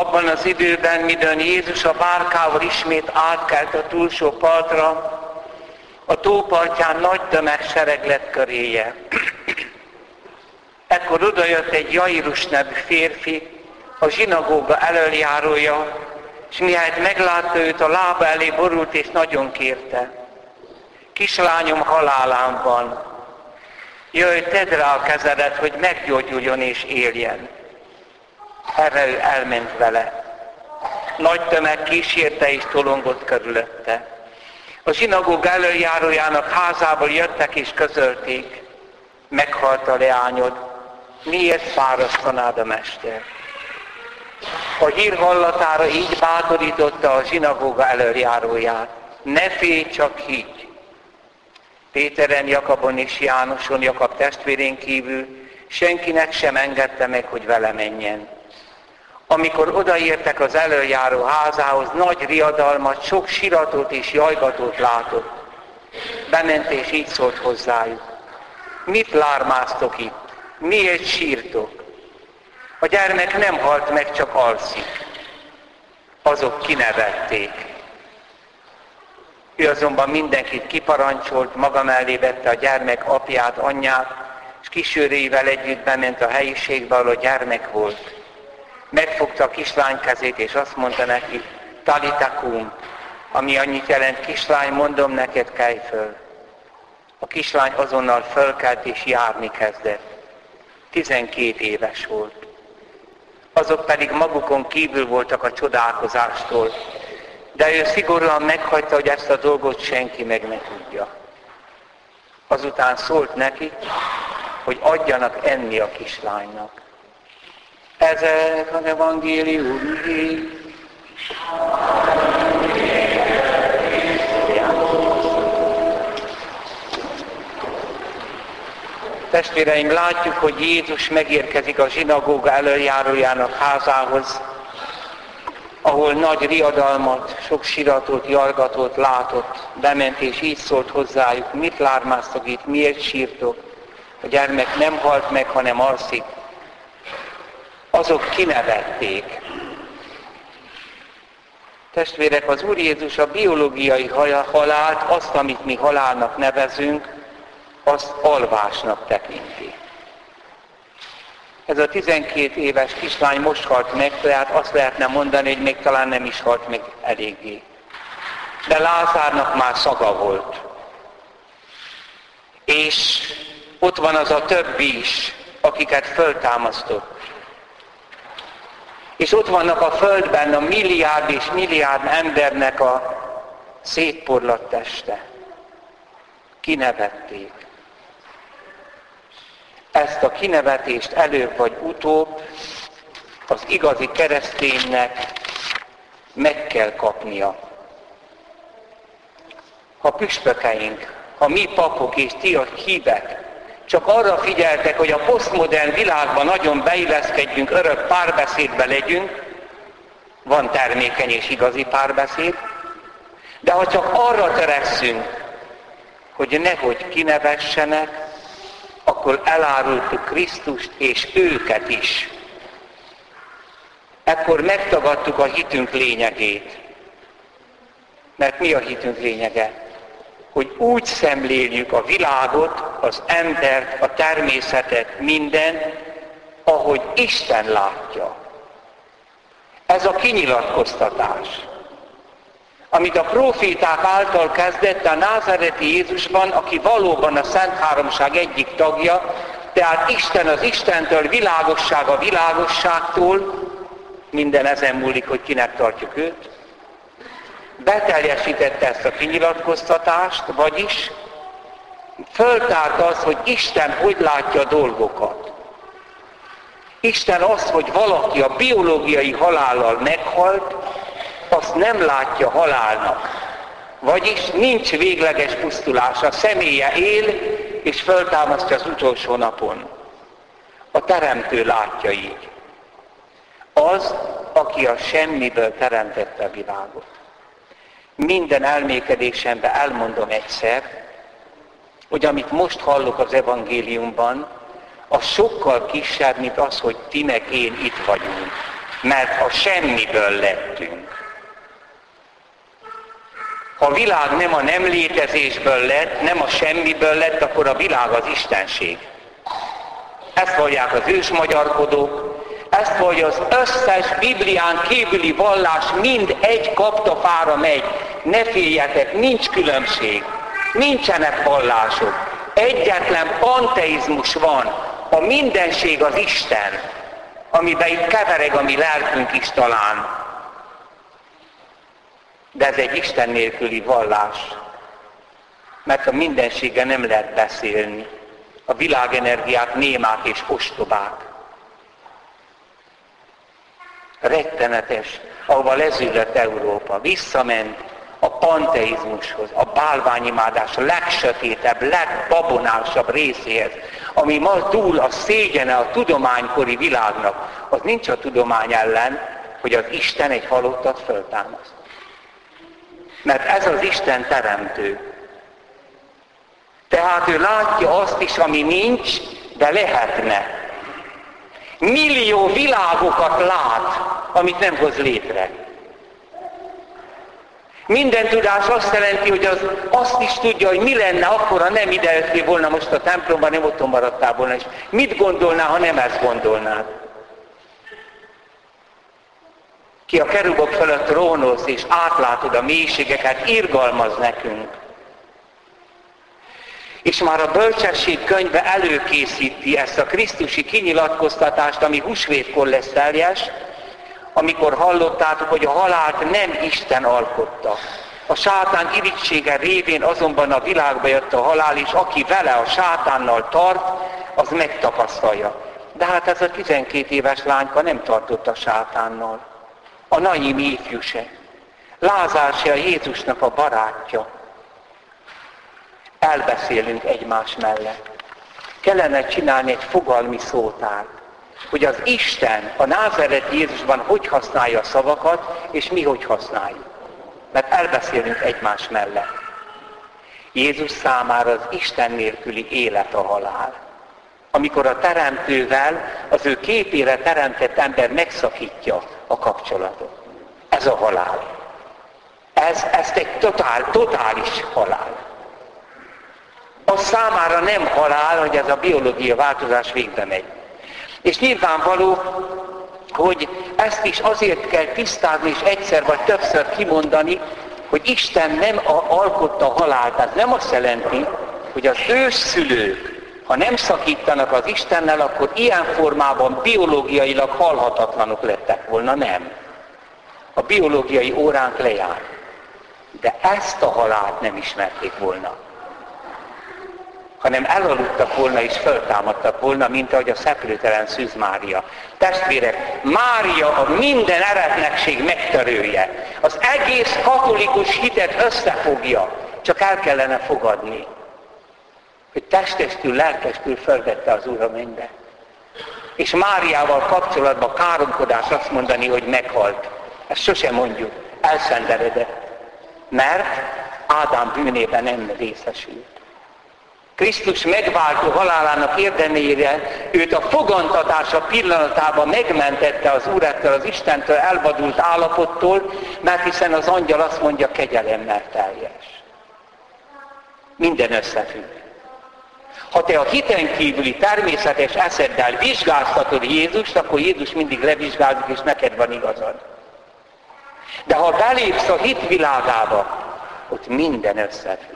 Abban az időben, midőn Jézus a bárkával ismét átkelt a túlsó partra, a tópartján nagy tömegsereg lett köréje. Ekkor odajött egy Jairus nevű férfi, a zsinagóga elöljárója, és mihelyt meglátta őt, a lába elé borult, és nagyon kérte. Kislányom halálán van. Jöjj, tedd rá a kezedet, hogy meggyógyuljon és éljen. Erre ő elment vele. Nagy tömeg kísérte és tolongott körülötte. A zsinagóga elöljárójának házából jöttek és közölték. Meghalt a leányod, miért fárasztanád a mester? A hír hallatára így bátorította a zsinagóga elöljáróját. Ne félj, csak higgy. Péteren, Jakabon és Jánoson, Jakab testvérén kívül senkinek sem engedte meg, hogy vele menjen. Amikor odaértek az elöljáró házához, nagy riadalmat, sok siratot és jajgatót látott. Bement és így szólt hozzájuk. Mit lármáztok itt? Miért sírtok? A gyermek nem halt meg, csak alszik. Azok kinevették. Ő azonban mindenkit kiparancsolt, maga mellé vette a gyermek apját, anyját, és kísérőivel együtt bement a helyiségbe, ahol a gyermek volt. Megfogta a kislány kezét, és azt mondta neki, Talita kum, ami annyit jelent, kislány, mondom neked, kelj föl. A kislány azonnal fölkelt és járni kezdett. 12 éves volt. Azok pedig magukon kívül voltak a csodálkozástól, de ő szigorúan meghagyta, hogy ezt a dolgot senki meg ne tudja. Azután szólt neki, hogy adjanak enni a kislánynak. Ezek az evangéliumi. Testvéreim, látjuk, hogy Jézus megérkezik a zsinagóga elöljárójának házához, ahol nagy riadalmat, sok siratot, jargatot látott, bement és így szólt hozzájuk, mit lármáztok itt, miért sírtok? A gyermek nem halt meg, hanem alszik. Azok kinevették. Testvérek, az Úr Jézus a biológiai halált, azt, amit mi halálnak nevezünk, azt alvásnak tekinti. Ez a 12 éves kislány most halt meg, tehát azt lehetne mondani, hogy még talán nem is halt meg eléggé. De Lázárnak már szaga volt. És ott van az a többi is, akiket föltámasztott. És ott vannak a földben a milliárd és milliárd embernek a szétporlatt teste. Kinevették. Ezt a kinevetést előbb vagy utóbb az igazi kereszténynek meg kell kapnia. Ha püspökeink, ha mi papok és ti a hívek csak arra figyeltek, hogy a posztmodern világban nagyon beilleszkedjünk, örök párbeszédbe legyünk, van termékeny és igazi párbeszéd, de ha csak arra törekszünk, hogy nehogy kinevessenek, akkor elárultuk Krisztust és őket is. Ekkor megtagadtuk a hitünk lényegét. Mert mi a hitünk lényege? Hogy úgy szemléljük a világot, az embert, a természetet, mindent, ahogy Isten látja. Ez a kinyilatkoztatás, amit a próféták által kezdett a názáreti Jézusban, aki valóban a Szent Háromság egyik tagja, tehát Isten az Istentől, világosság a világosságtól, minden ezen múlik, hogy kinek tartjuk őt, beteljesítette ezt a kinyilatkoztatást, vagyis föltárt az, hogy Isten hogy látja a dolgokat. Isten azt, hogy valaki a biológiai halállal meghalt, azt nem látja halálnak. Vagyis nincs végleges pusztulás. A személye él, és föltámasztja az utolsó napon. A Teremtő látja így. Az, aki a semmiből teremtette a világot. Minden elmékedésemben elmondom egyszer, hogy amit most hallok az evangéliumban, az sokkal kisebb, mint az, hogy ti meg én itt vagyunk. mert a semmiből lettünk. Ha a világ nem a nem létezésből lett, nem a semmiből lett, akkor a világ az istenség. Ezt vallják az ősmagyarkodók, ezt vallja az összes Biblián kívüli vallás, mind egy kaptafára megy. Ne féljetek, nincs különbség, nincsenek vallások. Egyetlen panteizmus van, a mindenség az Isten, amiben itt kevereg a mi lelkünk is talán. De ez egy Isten nélküli vallás, mert a mindenséggel nem lehet beszélni. A világenergiák némák és ostobák. Rettenetes, ahova lezűlött Európa. Visszament a panteizmushoz, a bálványimádás legsötétebb, legbabonásabb részéhez, ami ma túl a szégyene a tudománykori világnak. Az nincs a tudomány ellen, hogy az Isten egy halottat föltámaszt. Mert ez az Isten teremtő. Tehát ő látja azt is, ami nincs, de lehetne. Millió világokat lát, amit nem hoz létre. Minden tudás azt jelenti, hogy azt is tudja, hogy mi lenne akkor, ha nem idejöttél volna most a templomban, nem otthon maradtál volna, és mit gondolnál, ha nem ezt gondolnád. Ki a kerubok fölött trónolsz, és átlátod a mélységeket, irgalmaz nekünk. És már a bölcsesség könyve előkészíti ezt a krisztusi kinyilatkoztatást, ami húsvétkor lesz teljes, amikor hallottátok, hogy a halált nem Isten alkotta. A sátán irigysége révén azonban a világba jött a halál, és aki vele a sátánnal tart, az megtapasztalja. De hát ez a 12 éves lányka nem tartott a sátánnal. A Naimi ifjú se. Lázár se, a Jézusnak a barátja. Elbeszélünk egymás mellett. Kellene csinálni egy fogalmi szótárt, hogy az Isten a názáreti Jézusban hogy használja a szavakat, és mi hogy használjuk. Mert elbeszélünk egymás mellett. Jézus számára az Isten nélküli élet a halál. Amikor a Teremtővel, az ő képére teremtett ember megszakítja a kapcsolatot. Ez a halál. Ez egy totális halál. Az számára nem halál, hogy ez a biológia változás végbe megy. És nyilvánvaló, hogy ezt is azért kell tisztázni, és egyszer vagy többször kimondani, hogy Isten nem alkotta a halált. Ez nem azt jelenti, hogy az ősszülők, ha nem szakítanak az Istennel, akkor ilyen formában biológiailag halhatatlanok lettek volna, nem. A biológiai óránk lejár. De ezt a halált nem ismerték volna. Hanem elaludtak volna és föltámadtak volna, mint ahogy a szeplőtelen Szűz Mária. Testvérek, Mária a minden eretnekség megtörője. Az egész katolikus hitet összefogja. Csak el kellene fogadni, hogy testestül, lelkestül fölvette az Úr a mennybe. És Máriával kapcsolatban káromkodás azt mondani, hogy meghalt. Ezt sosem mondjuk, elszenderedett. Mert Ádám bűnében nem részesült. Krisztus megváltó halálának érdemére őt a fogantatása pillanatában megmentette az Úr ettől az Istentől elvadult állapottól, mert hiszen az angyal azt mondja, kegyelemmel teljes. Minden összefügg. Ha te a hiten kívüli természetes eszeddel vizsgáztatod Jézust, akkor Jézus mindig levizsgálódik, és neked van igazad. De ha belépsz a hit világába, ott minden összefügg.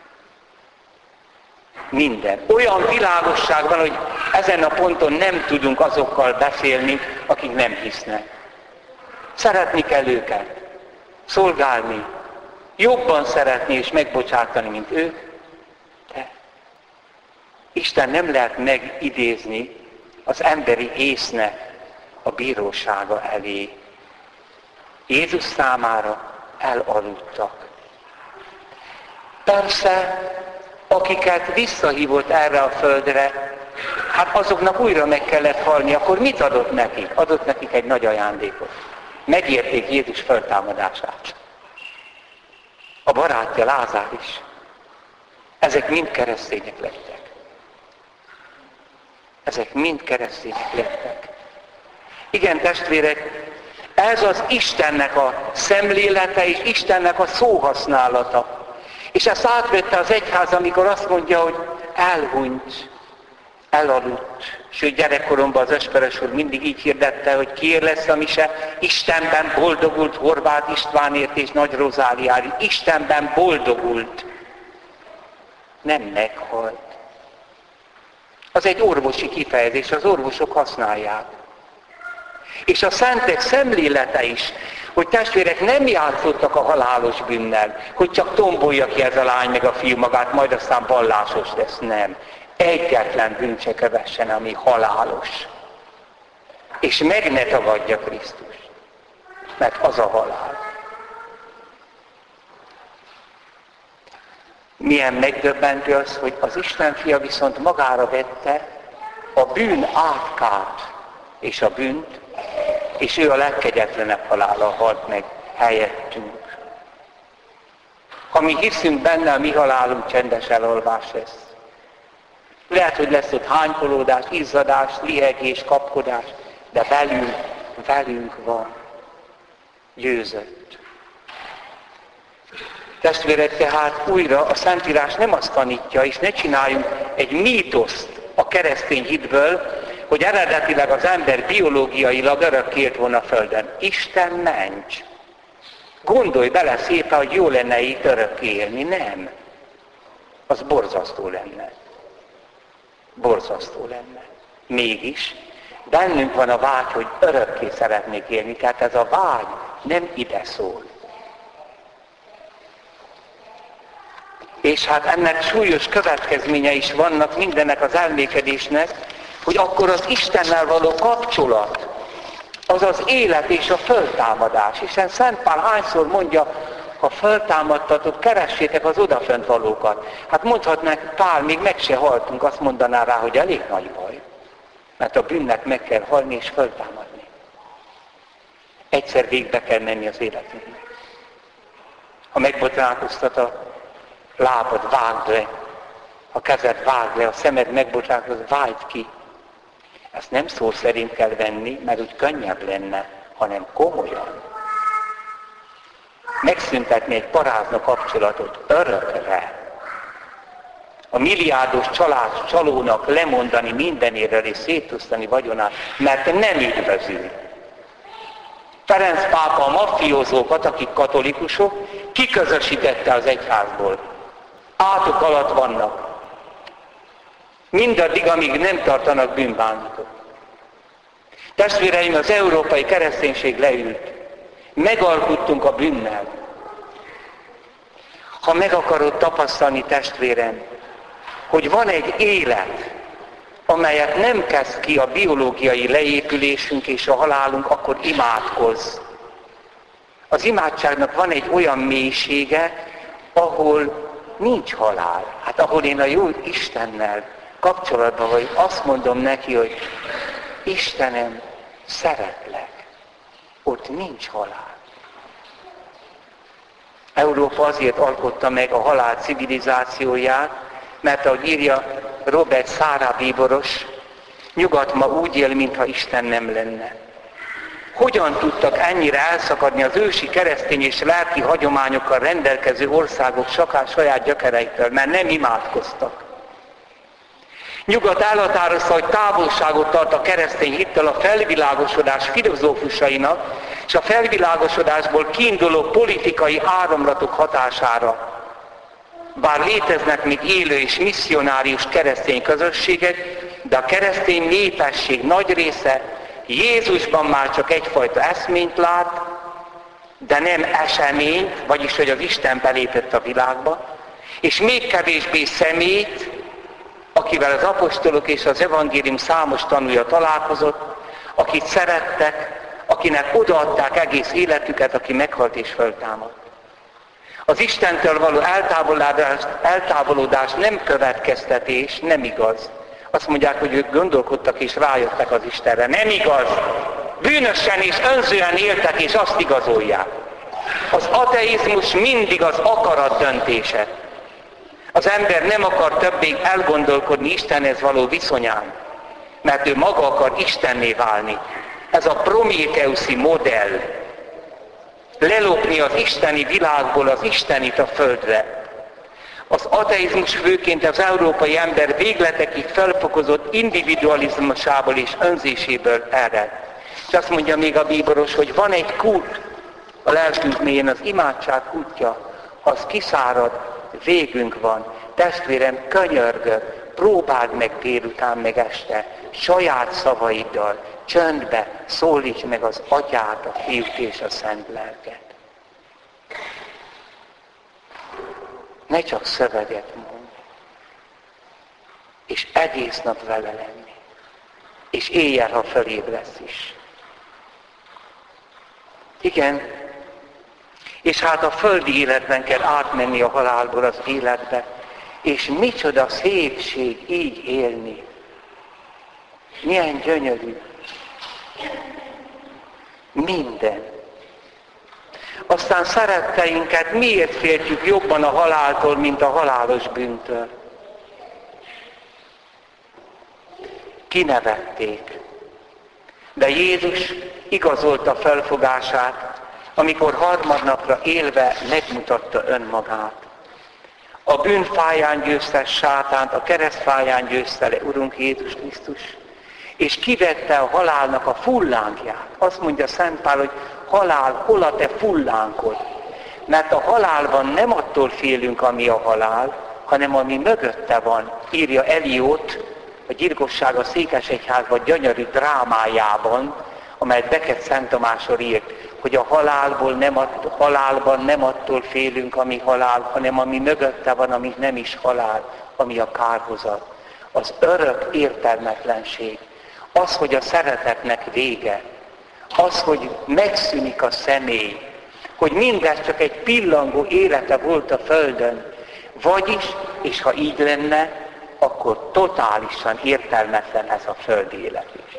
Minden. Olyan világosság van, hogy ezen a ponton nem tudunk azokkal beszélni, akik nem hisznek. Szeretni kell őket, szolgálni, jobban szeretni és megbocsátani, mint ők. De Isten nem lehet megidézni az emberi észnek a bírósága elé. Jézus számára elaludtak. Persze, akiket visszahívott erre a földre, hát azoknak újra meg kellett halni, akkor mit adott nekik? Adott nekik egy nagy ajándékot. Megérték Jézus föltámadását. A barátja Lázár is. Ezek mind keresztények lettek. Ezek mind keresztények lettek. Igen, testvérek, Ez az Istennek a szemlélete és Istennek a szóhasználata. És ezt átvette az egyház, amikor azt mondja, hogy elhunyt, elaludt. Sőt, gyerekkoromban az Esperes úr mindig így hirdette, hogy kiért lesz a mise, Istenben boldogult Horváth Istvánért és Nagy Rozáliáért. Istenben boldogult. Nem meghalt. Az egy orvosi kifejezés, az orvosok használják. És a szentek szemlélete is, hogy testvérek nem játszottak a halálos bűnnel, hogy csak tombolja ki ez a lány meg a fiú magát, majd aztán vallásos lesz. Nem. Egyetlen bűn se kövessen, ami halálos. És meg ne tagadja Krisztust, mert az a halál. Milyen megdöbbentő az, hogy az Isten fia viszont magára vette a bűn átkát és a bűnt, és ő a legkegyetlenebb halállal halt meg helyettünk. Ha mi hiszünk benne, a mi halálunk csendes elalvás lesz. Lehet, hogy lesz ott hánykolódás, izzadás, lihegés, kapkodás, de velünk van. Győzött. Testvérek, tehát újra a Szentírás nem azt tanítja, és ne csináljunk egy mítoszt a keresztény hitből, hogy eredetileg az ember biológiailag örökké élt volna a Földön. Isten ments! Gondolj bele szépen, hogy jó lenne itt örökké élni. Nem. Az borzasztó lenne. Borzasztó lenne. Mégis bennünk van a vágy, hogy örökké szeretnék élni. Tehát ez a vágy nem ide szól. És hát ennek súlyos következményei is vannak mindennek az elmékedésnek, hogy akkor az Istennel való kapcsolat, az az élet és a föltámadás. Hiszen Szent Pál hányszor mondja, ha föltámadtatok, keressétek az odafönt valókat. Hát mondhatnánk, Pál, még meg se haltunk, azt mondaná rá, hogy elég nagy baj. Mert a bűnnek meg kell halni és föltámadni. Egyszer végbe kell menni az életünknek. Ha megbotránkoztat a lábad, vágd le. A kezed vágd le, a szemed megbotránkozott, vágd ki. Ezt nem szó szerint kell venni, mert úgy könnyebb lenne, hanem komolyan. Megszüntetni egy parázna kapcsolatot örökre. A milliárdos csalónak lemondani mindenéről és szétosztani vagyonát, mert nem üdvözül. Ferenc pápa a maffiózókat, akik katolikusok, kiközösítette az egyházból. Átok alatt vannak. Mindaddig, amíg nem tartanak bűnbánatot. Testvéreim, az európai kereszténység leült. Megalkuttunk a bűnnel. Ha meg akarod tapasztalni, testvérem, hogy van egy élet, amelyet nem kezd ki a biológiai leépülésünk és a halálunk, akkor imádkozz. Az imádságnak van egy olyan mélysége, ahol nincs halál. Hát ahol én a jó Istennel kapcsolatban vagyok, azt mondom neki, hogy Istenem, szeretlek. Ott nincs halál. Európa azért alkotta meg a halál civilizációját, mert ahogy írja Robert Szára bíboros, nyugat ma úgy él, mintha Isten nem lenne. Hogyan tudtak ennyire elszakadni az ősi keresztény és lelki hagyományokkal rendelkező országok saját gyökereiktől, mert nem imádkoztak. Nyugat elhatározta, hogy távolságot tart a keresztény hittel a felvilágosodás filozófusainak, és a felvilágosodásból kiinduló politikai áramlatok hatására. Bár léteznek még élő és misszionárius keresztény közösségek, de a keresztény népesség nagy része Jézusban már csak egyfajta eszményt lát, de nem eseményt, vagyis hogy az Isten belépett a világba, és még kevésbé személyt, akivel az apostolok és az evangélium számos tanúja találkozott, akit szerettek, akinek odaadták egész életüket, aki meghalt és föltámadt. Az Istentől való eltávolodás nem következtetés, nem igaz. Azt mondják, hogy ők gondolkodtak és rájöttek az Istenre. Nem igaz. Bűnösen és önzően éltek és azt igazolják. Az ateizmus mindig az akarat döntése. Az ember nem akar többé elgondolkodni Istenhez való viszonyán, mert ő maga akar Istenné válni. Ez a prométeuszi modell. Lelopni az isteni világból az istenit a földre. Az ateizmus főként az európai ember végletekig felfokozott individualizmusából és önzéséből ered. És azt mondja még a bíboros, hogy van egy kút a lelkünk mélyén, az imádság kútja. Ha az kiszárad, végünk van. Testvérem, könyörgök, próbáld meg délután meg este, saját szavaiddal, csöndbe szólíts meg az Atyát, a Fiút és a Szent Lelket. Ne csak szöveget mondj, és egész nap vele lenni, és éjjel, ha fölébresz is. Igen, és hát a földi életben kell átmenni a halálból az életbe, és micsoda szépség így élni. Milyen gyönyörű. Minden. Aztán szeretteinket miért féltjük jobban a haláltól, mint a halálos bűntől? Kinevették. De Jézus igazolta felfogását, amikor harmadnapra élve megmutatta önmagát. A bűnfáján győzte sátánt, a keresztfáján győzte le Urunk Jézus Krisztus, és kivette a halálnak a fullángját. Azt mondja Szent Pál, hogy halál, hol a te fullánkod? Mert a halálban nem attól félünk, ami a halál, hanem ami mögötte van, írja Eliót, a Gyilkosság a Székesegyházban gyönyörű drámájában, amelyet Becket Szent Tamásról írt, hogy a halálban nem attól félünk, ami halál, hanem ami mögötte van, ami nem is halál, ami a kárhozat. Az örök értelmetlenség. Az, hogy a szeretetnek vége. Az, hogy megszűnik a személy. Hogy mindez csak egy pillangó élete volt a földön. Vagyis, és ha így lenne, akkor totálisan értelmetlen ez a földi élet is.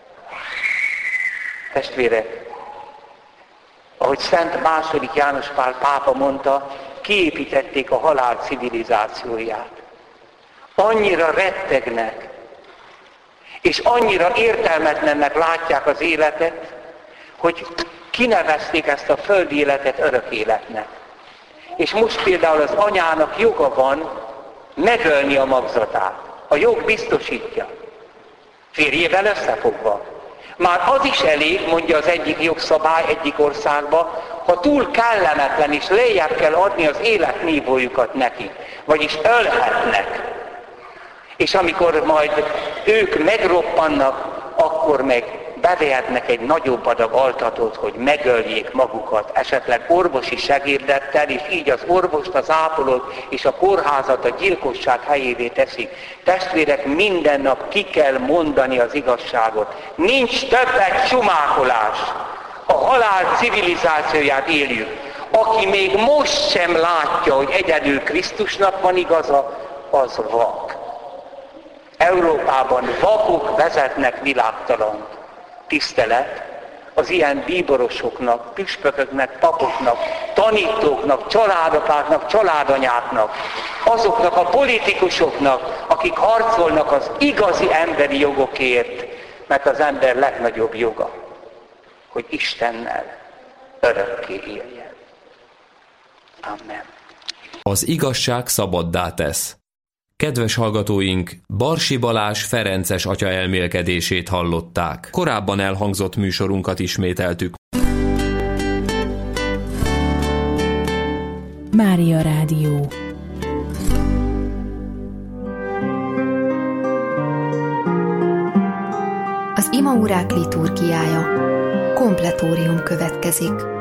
Testvérek, ahogy Szent II. János Pál pápa mondta, kiépítették a halál civilizációját. Annyira rettegnek, és annyira értelmetlennek látják az életet, hogy kinevezték ezt a földi életet örök életnek. És most például az anyának joga van megölni a magzatát. A jog biztosítja. Férjével összefogva. Már az is elég, mondja az egyik jogszabály egyik országban, ha túl kellemetlen és lejjebb kell adni az életnívójukat neki. Vagyis ölhetnek. És amikor majd ők megroppannak, akkor meg bevehetnek egy nagyobb adag altatót, hogy megöljék magukat, esetleg orvosi segédettel, és így az orvost, az ápolót és a kórházat a gyilkosság helyévé teszik. Testvérek, minden nap ki kell mondani az igazságot. Nincs többet sumákolás. A halál civilizációját éljük. Aki még most sem látja, hogy egyedül Krisztusnak van igaza, az vak. Európában vakok vezetnek világtalant. Tisztelet az ilyen bíborosoknak, püspököknek, papoknak, tanítóknak, családapáknak, családanyáknak, azoknak a politikusoknak, akik harcolnak az igazi emberi jogokért, mert az ember legnagyobb joga, hogy Istennel örökké éljen. Amen. Az igazság szabaddá tesz. Kedves hallgatóink, Barsi Balázs ferences atya elmélkedését hallották. Korábban elhangzott műsorunkat ismételtük. Mária Rádió. Az imaórák liturgiája. Kompletórium következik.